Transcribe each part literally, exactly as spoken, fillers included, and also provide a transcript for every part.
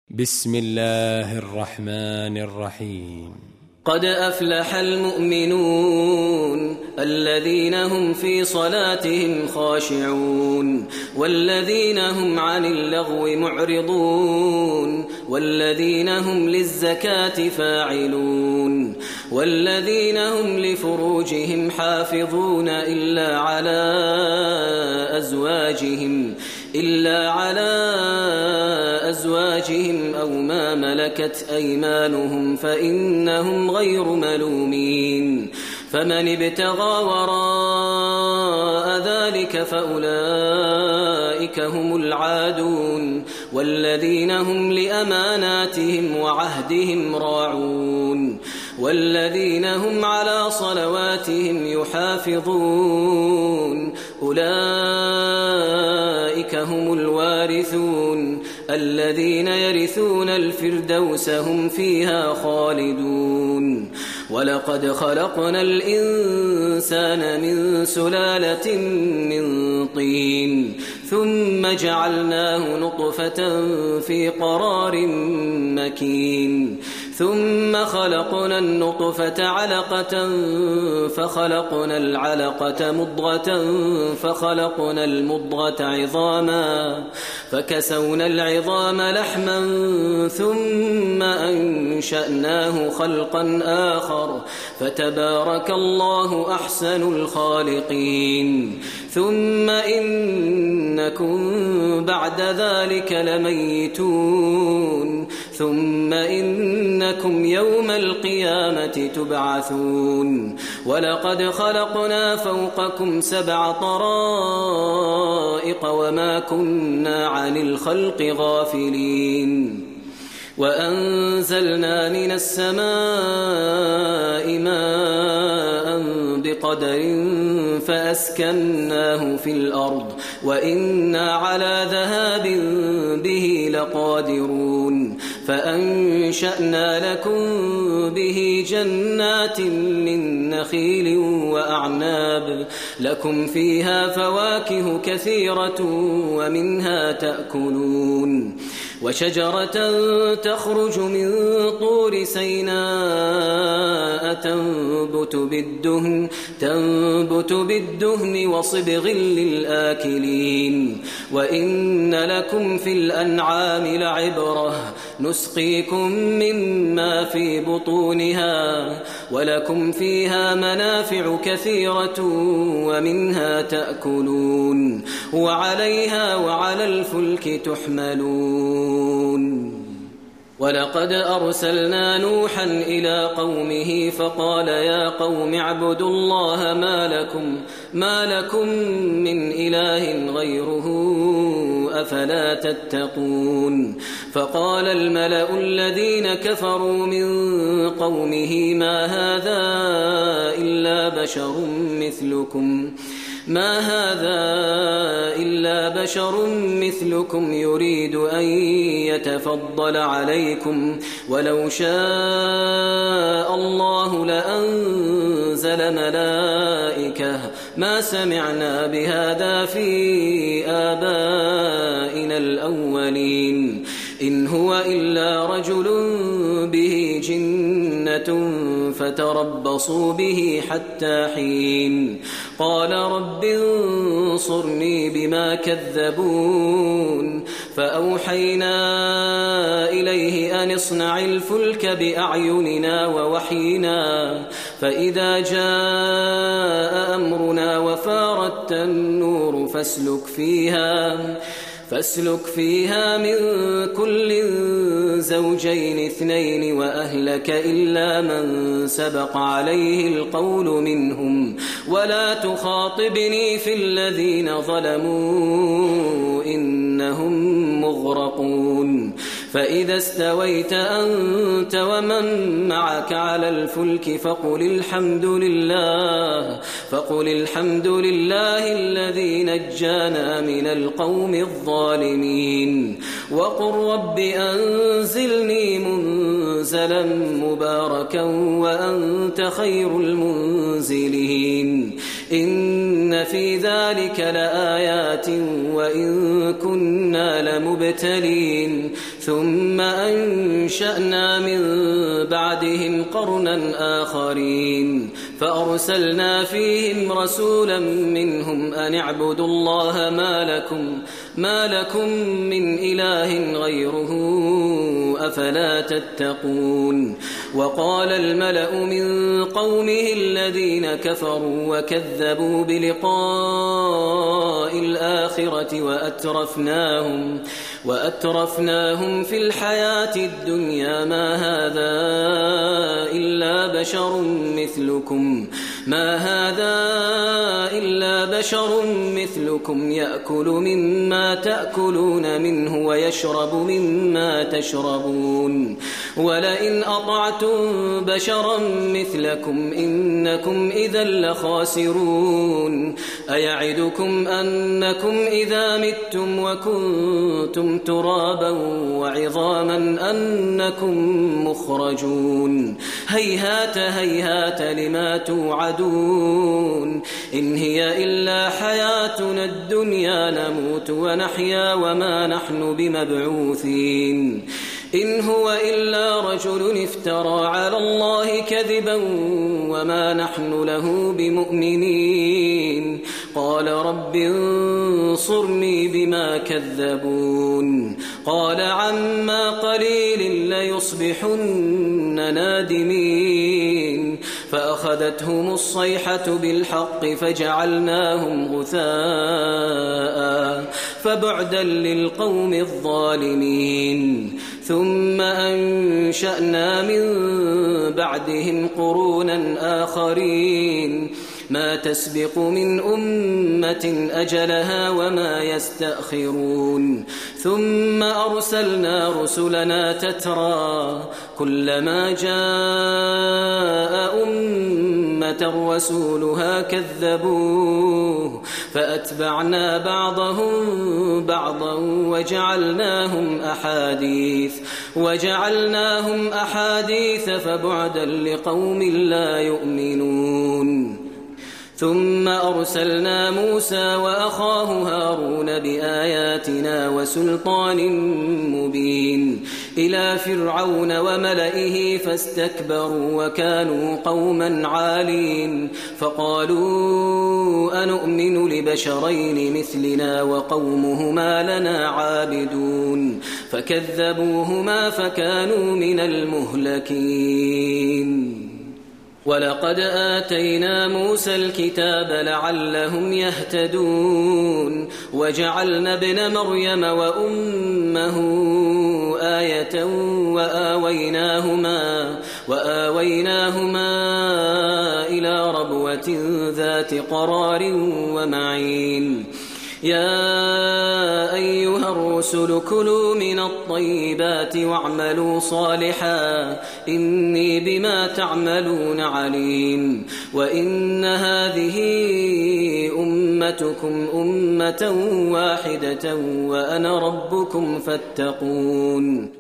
بسم الله الرحمن الرحيم. قد أفلح المؤمنون الذين هم في صلاتهم خاشعون والذين هم عن اللغو معرضون والذين هم للزكاة فاعلون والذين هم لفروجهم حافظون إلا على أزواجهم إلا على أزواجهم أو ما ملكت أيمانهم فإنهم غير ملومين فمن ابتغى وراء ذلك فأولئك هم العادون والذين هم لأماناتهم وعهدهم راعون والذين هم على صلواتهم يحافظون أولئك هم الوارثون الذين يرثون الفردوس هم فيها خالدون. ولقد خلقنا الإنسان من سلالة من طين ثم جعلناه نطفة في قرار مكين ثم خلقنا النطفة علقة فخلقنا العلقة مضغة فخلقنا المضغة عظاما فكسونا العظام لحما ثم أنشأناه خلقا آخر فتبارك الله أحسن الخالقين. ثم إنكم بعد ذلك لميتون ثم إنكم يوم القيامة تبعثون. ولقد خلقنا فوقكم سبع طرائق وما كنا عن الخلق غافلين وأنزلنا من السماء ماء بقدر فأسكناه في الأرض وإنا على ذهاب به لقادرون فأنشأنا لكم به جنات من نخيل وأعناب لكم فيها فواكه كثيرة ومنها تأكلون وشجرة تخرج من طور سيناء تنبت بالدهن, تنبت بالدهن وصبغ للآكلين وإن لكم في الأنعام لعبرة نسقيكم مما في بطونها ولكم فيها منافع كثيرة ومنها تأكلون وعليها وعلى الفلك تحملون. ولقد أرسلنا نوحا إلى قومه فقال يا قوم اعبدوا الله ما لكم, ما لكم من إله غيره أفلا تتقون. فقال الملأ الذين كفروا من قومه ما هذا إلا بشر مثلكم ما هذا إلا بشر مثلكم يريد أن يتفضل عليكم ولو شاء الله لأنزل ملائكة ما سمعنا بهذا في آبائنا الأولين إن هو إلا رجل به جنة فتربصوا به حتى حين. قال رب انصرني بما كذبون فأوحينا إليه أن اصنع الفلك بأعيننا ووحينا فإذا جاء أمرنا وفارت النور فاسلك فيها فاسلك فيها من كل زوجين اثنين وأهلك إلا من سبق عليه القول منهم ولا تخاطبني في الذين ظلموا إنهم مغرقون. فإذا استويت أنت ومن معك على الفلك فقل الحمد لله فقل الحمد لله الذي نجانا من القوم الظالمين وقل رب أنزلني منزلا مباركا وأنت خير المنزلين. إن في ذلك لآيات وإن كنا لمبتلين ثم أنشأنا من بعدهم قرنا آخرين فأرسلنا فيهم رسولا منهم أن اعبدوا الله ما لكم, ما لكم من إله غيره أفلا تتقون وقال الملأ من قومه الذين كفروا وكذبوا بلقاء الآخرة وأترفناهم, وأترفناهم في الحياة الدنيا ما هذا إلا بشر مثلكم ما هذا إلا بشر مثلكم يأكل مما تأكلون منه ويشرب مما تشربون ولئن أطعتم بشرا مثلكم إنكم إذا لخاسرون أيعدكم أنكم إذا متم وكنتم ترابا وعظاما أنكم مخرجون هيهات هيهات لما توعدون إن هي إلا حياتنا الدنيا نموت ونحيا وما نحن بمبعوثين إن هو إلا رجل افترى على الله كذبا وما نحن له بمؤمنين قال رب انصرني بما كذبون قال عما قليل ليصبحن نادمين فأخذتهم الصيحة بالحق فجعلناهم غثاء فبعدا للقوم الظالمين ثم أنشأنا من بعدهم قرونا آخرين ما تسبق من أمة أجلها وما يستأخرون ثم أرسلنا رسلنا تترى كلما جاء أمة رسولها كذبوه فأتبعنا بعضهم بعضا وجعلناهم أحاديث وجعلناهم أحاديث فبعدا لقوم لا يؤمنون ثم أرسلنا موسى وأخاه هارون بآياتنا وسلطان مبين إلى فرعون وملئه فاستكبروا وكانوا قوما عالين فقالوا أنؤمن لبشرين مثلنا وقومهما لنا عابدون فكذبوهما فكانوا من المهلكين ولقد آتينا موسى الكتاب لعلهم يهتدون وجعلنا ابن مريم وأمه آية وآويناهما, وآويناهما إلى ربوة ذات قرار ومعين يا أيها الرسل كلوا من الطيبات واعملوا صالحا إني بما تعملون عليم وإن هذه أمتكم أمة واحدة وأنا ربكم فاتقون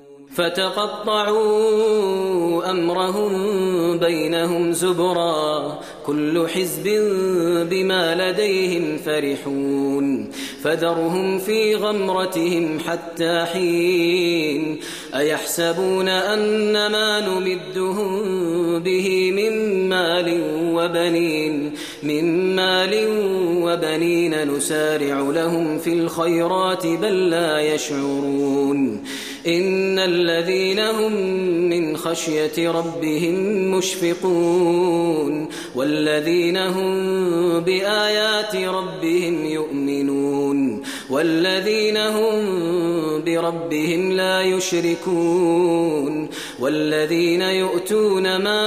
فتقطعوا أمرهم بينهم زبرا كل حزب بما لديهم فرحون فذرهم في غمرتهم حتى حين أيحسبون أن ما نمدهم به من مال وبنين من مال وبنين نسارع لهم في الخيرات بل لا يشعرون إن الذين هم من خشية ربهم مشفقون والذين هم بآيات ربهم يؤمنون والذين هم بربهم لا يشركون والذين يؤتون ما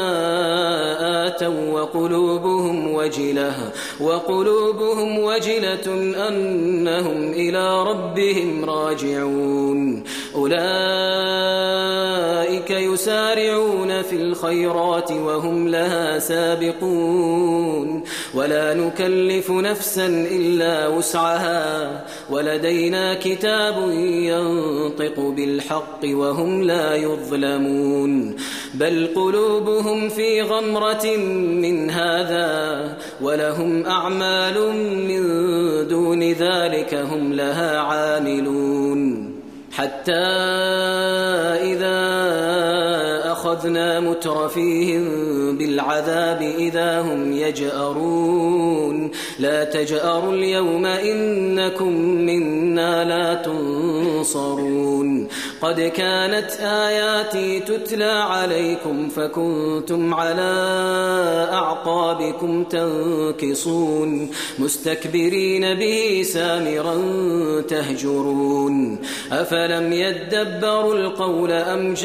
آتوا وقلوبهم وجلة وقلوبهم وجلة أنهم إلى ربهم راجعون أولئك يسارعون في الخيرات وهم لها سابقون ولا نكلف نفسا إلا وسعها ولدينا كتاب ينطق بالحق وهم لا يظلمون بل قلوبهم في غمرة من هذا ولهم أعمال من دون ذلك هم لها عاملون حتى إذا أخذنا مترفيهم بالعذاب إذا هم يجأرون لا تجأروا اليوم إنكم منا لا تنصرون قد كانت آياتي تتلى عليكم فكنتم على أعقابكم تنكصون مستكبرين به سامرا تهجرون أفلم يدبروا القول أم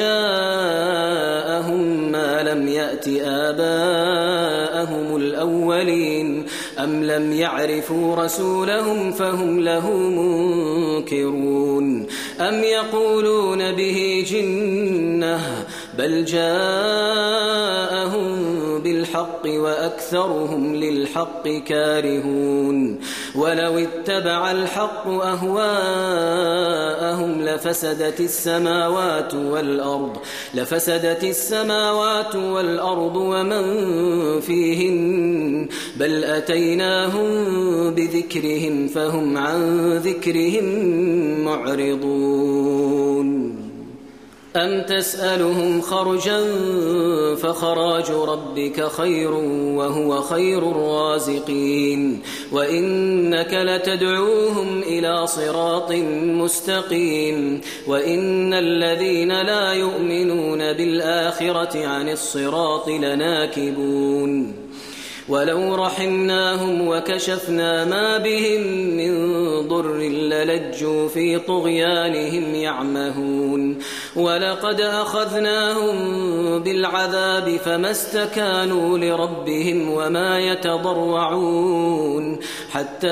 جاءهم ما لم يأت آباءهم الأولين أم لم يعرفوا رسولهم فهم له منكرون أم يقولون به جنة بل جاءهم بالحق وأكثرهم للحق كارهون ولو اتبع الحق أهواءهم لفسدت السماوات والأرض لفسدت السماوات والأرض ومن فيهن بل أتيناهم بذكرهم فهم عن ذكرهم معرضون أم تسألهم خرجا فخراج ربك خير وهو خير الرازقين وإنك لتدعوهم إلى صراط مستقيم وإن الذين لا يؤمنون بالآخرة عن الصراط لناكبون ولو رحمناهم وكشفنا ما بهم من ضر للجوا في طغيانهم يعمهون ولقد أخذناهم بالعذاب فما استكانوا لربهم وما يتضرعون حتى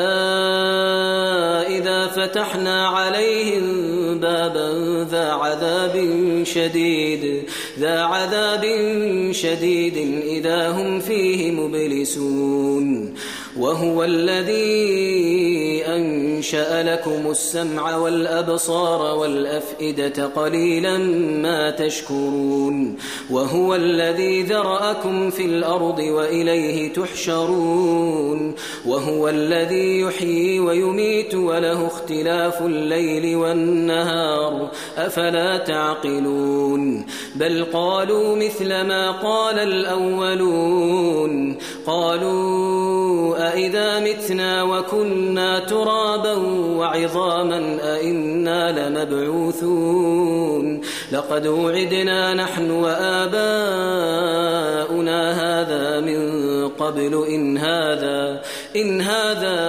إذا فتحنا عليهم بابا ذا عذاب شديد ذا عذاب شديد إذا هم فيه مبلسون وهو الذي أنشأ لكم السمع والأبصار والأفئدة قليلا ما تشكرون وهو الذي ذرأكم في الأرض وإليه تحشرون وهو الذي يحيي ويميت وله اختلاف الليل والنهار أفلا تعقلون بل قالوا مثل ما قال الأولون قالوا أئذا متنا وكنا ترابا وعظاما أئنا لمبعوثون لقد وعدنا نحن وآباؤنا هذا من قبل إن هذا إن هذا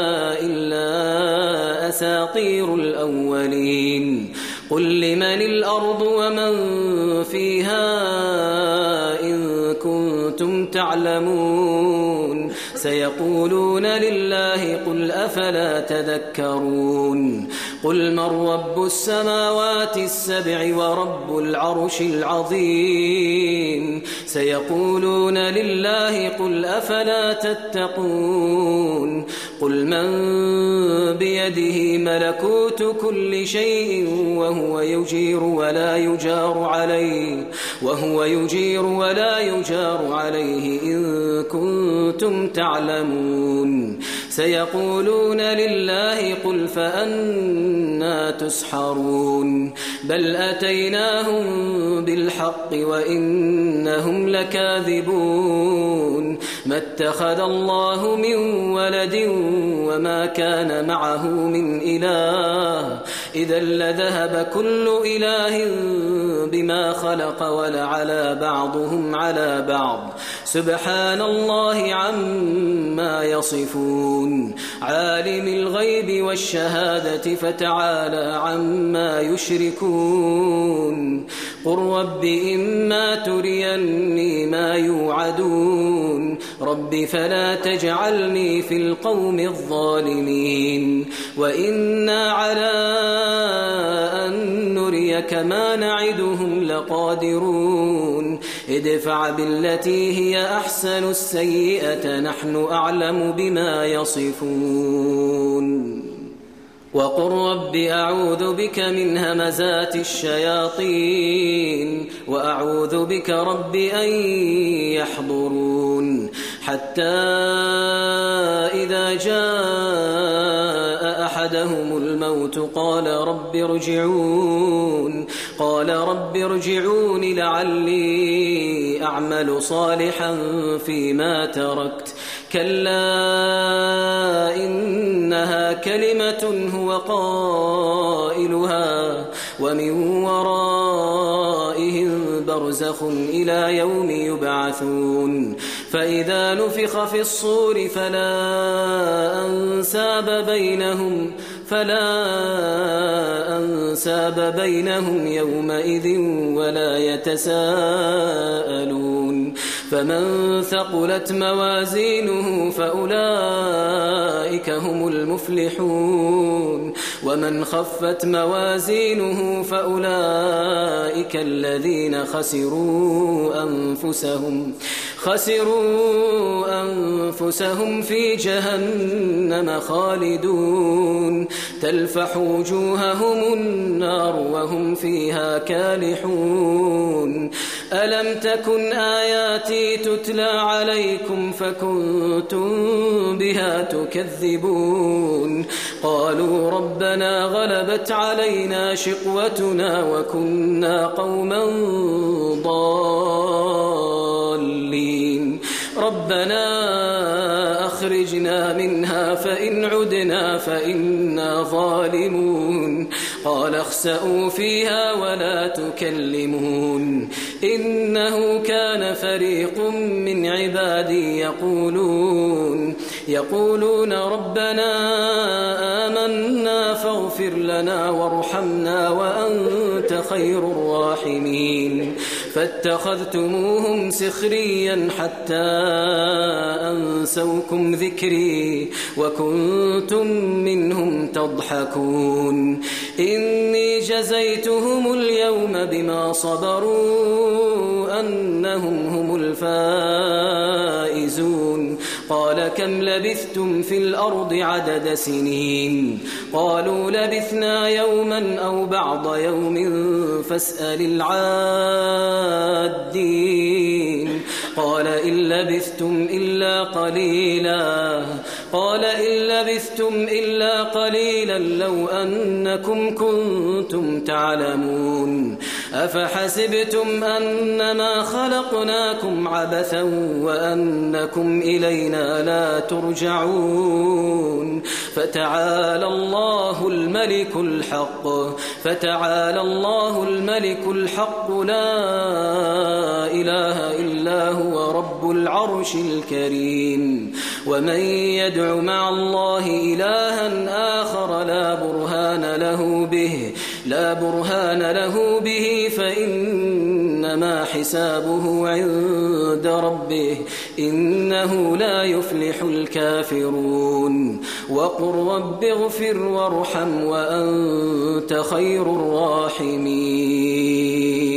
إلا أساطير الأولين قل لمن الأرض ومن فيها إن كنتم تعلمون سيقولون لله قل أفلا تذكرون قل من رب السماوات السبع ورب العرش العظيم سيقولون لله قل أفلا تتقون قل من بيده ملكوت كل شيء وهو يجير ولا يجار عليه وهو يجير ولا يجار عليه إن كنتم تعلمون سيقولون لله قل فأنا تسحرون بل أتيناهم بالحق وإنهم لكاذبون ما اتخذ الله من ولد وما كان معه من إله إذا لذهب كل إله بما خلق ولعلى بعضهم على بعض سبحان الله عما يصفون عالم الغيب والشهادة فتعالى عما يشركون قل رب إما تريني ما يوعدون رب فلا تجعلني في القوم الظالمين وإنا على أن نريك نريك ما نعدهم لقادرون ادفع بالتي هي أحسن السيئة نحن أعلم بما يصفون وقل رب أعوذ بك من همزات الشياطين وأعوذ بك رب أن يحضرون حتى إذا جاء أحدهم الموت قال رب ارجعون قال رب ارجعون لعلي أعمل صالحا فيما تركت كلا إنها كلمة هو قائلها ومن ورائهم برزخ إلى يوم يبعثون فإذا نفخ في الصور فلا أنساب بينهم فلا أنساب بينهم يومئذ ولا يتساءلون فمن ثقلت موازينه فأولئك هم المفلحون ومن خفت موازينه فأولئك الذين خسروا أنفسهم خسروا أنفسهم في جهنم خالدون تلفح وجوههم النار وهم فيها كالحون ألم تكن آياتي تتلى عليكم فكنتم بها تكذبون قالوا ربنا غلبت علينا شقوتنا وكنا قوما ضالين ربنا أخرجنا منها فإن عدنا فإنا ظالمون قال اخسئوا فيها ولا تكلمون إنه كان فريق من عبادي يقولون يقولون ربنا آمنا فاغفر لنا وارحمنا وأنت خير الراحمين فاتخذتموهم سخريا حتى أنسوكم ذكري وكنتم منهم تضحكون إني جزيتهم اليوم بما صبروا أنهم هم الفائزون قال كم لبثتم في الأرض عدد سنين قالوا لبثنا يوما أو بعض يوم فاسأل العادين قال إن لبثتم إلا قليلا قال إن لبثتم إلا قليلا لو أنكم كنتم تعلمون أفحسبتم أنما خلقناكم عبثا وأنكم إلينا لا ترجعون فتعالى الله الملك الحق فتعالى الله الملك الحق لا إله إلا هو رب العرش الكريم ومن يدع مع الله إلها آخر لا برهان له به لا برهان له به فإنما حسابه عند ربه إنه لا يفلح الكافرون وقل رب اغفر وارحم وأنت خير الراحمين